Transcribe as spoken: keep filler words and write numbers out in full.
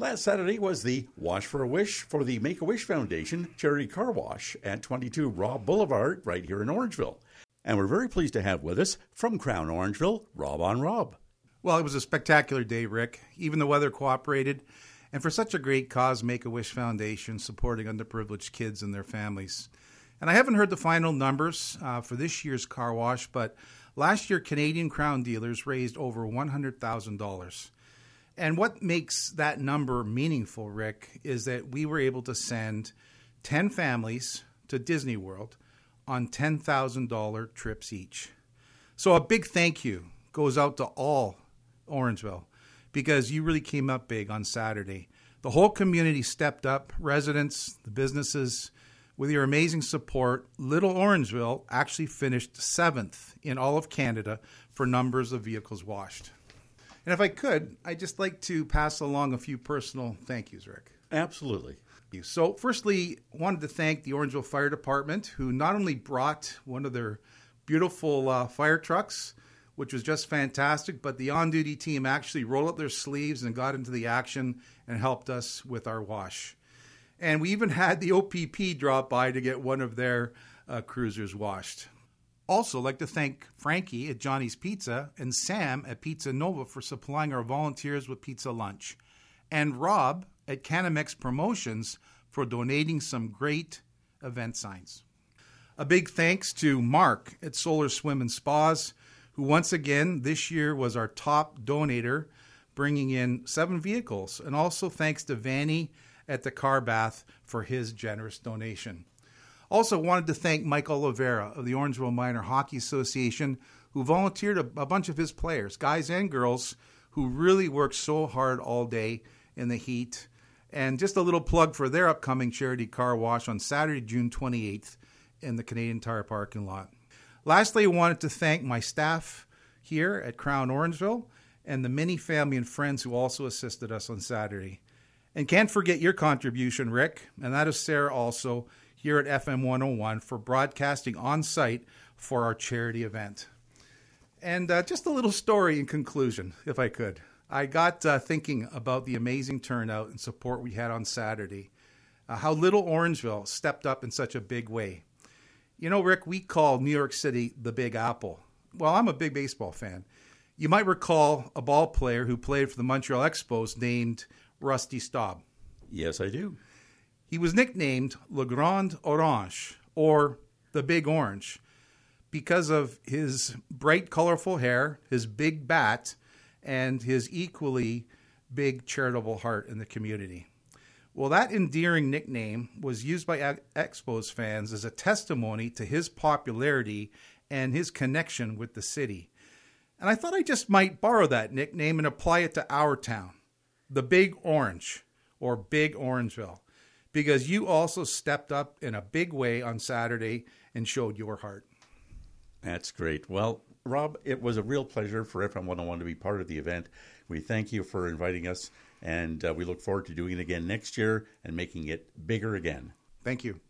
Last Saturday was the Wash for a Wish for the Make-A-Wish Foundation Charity Car Wash at twenty-two Robb Boulevard right here in Orangeville. And we're very pleased to have with us from Crown Orangeville, Rob on Rob. Well, it was a spectacular day, Rick. Even the weather cooperated. And for such a great cause, Make-A-Wish Foundation supporting underprivileged kids and their families. And I haven't heard the final numbers uh, for this year's car wash, but last year Canadian Crown dealers raised over one hundred thousand dollars. And what makes that number meaningful, Rick, is that we were able to send ten families to Disney World on ten thousand dollars trips each. So a big thank you goes out to all Orangeville because you really came up big on Saturday. The whole community stepped up, residents, the businesses. With your amazing support, Little Orangeville actually finished seventh in all of Canada for numbers of vehicles washed. And if I could, I'd just like to pass along a few personal thank yous, Rick. Absolutely. So firstly, I wanted to thank the Orangeville Fire Department, who not only brought one of their beautiful uh, fire trucks, which was just fantastic, but the on-duty team actually rolled up their sleeves and got into the action and helped us with our wash. And we even had the O P P drop by to get one of their uh, cruisers washed. Also, I'd like to thank Frankie at Johnny's Pizza and Sam at Pizza Nova for supplying our volunteers with pizza lunch, and Rob at Canamex Promotions for donating some great event signs. A big thanks to Mark at Solar Swim and Spas, who once again this year was our top donator, bringing in seven vehicles. And also thanks to Vanny at the Car Bath for his generous donation. Also wanted to thank Mike Oliveira of the Orangeville Minor Hockey Association, who volunteered a, a bunch of his players, guys and girls, who really worked so hard all day in the heat. And just a little plug for their upcoming charity car wash on Saturday, June twenty-eighth in the Canadian Tire parking lot. Lastly, I wanted to thank my staff here at Crown Orangeville and the many family and friends who also assisted us on Saturday. And can't forget your contribution, Rick, and that is Sarah also, here at F M one oh one for broadcasting on site for our charity event. And uh, just a little story in conclusion, if I could. I got uh, thinking about the amazing turnout and support we had on Saturday, uh, how Little Orangeville stepped up in such a big way. You know, Rick, we call New York City the Big Apple. Well, I'm a big baseball fan. You might recall a ball player who played for the Montreal Expos named Rusty Staub. Yes, I do. He was nicknamed Le Grand Orange, or the Big Orange, because of his bright, colorful hair, his big bat, and his equally big charitable heart in the community. Well, that endearing nickname was used by Expos fans as a testimony to his popularity and his connection with the city. And I thought I just might borrow that nickname and apply it to our town, the Big Orange, or Big Orangeville, because you also stepped up in a big way on Saturday and showed your heart. That's great. Well, Rob, it was a real pleasure for F M one oh one to be part of the event. We thank you for inviting us, and uh, we look forward to doing it again next year and making it bigger again. Thank you.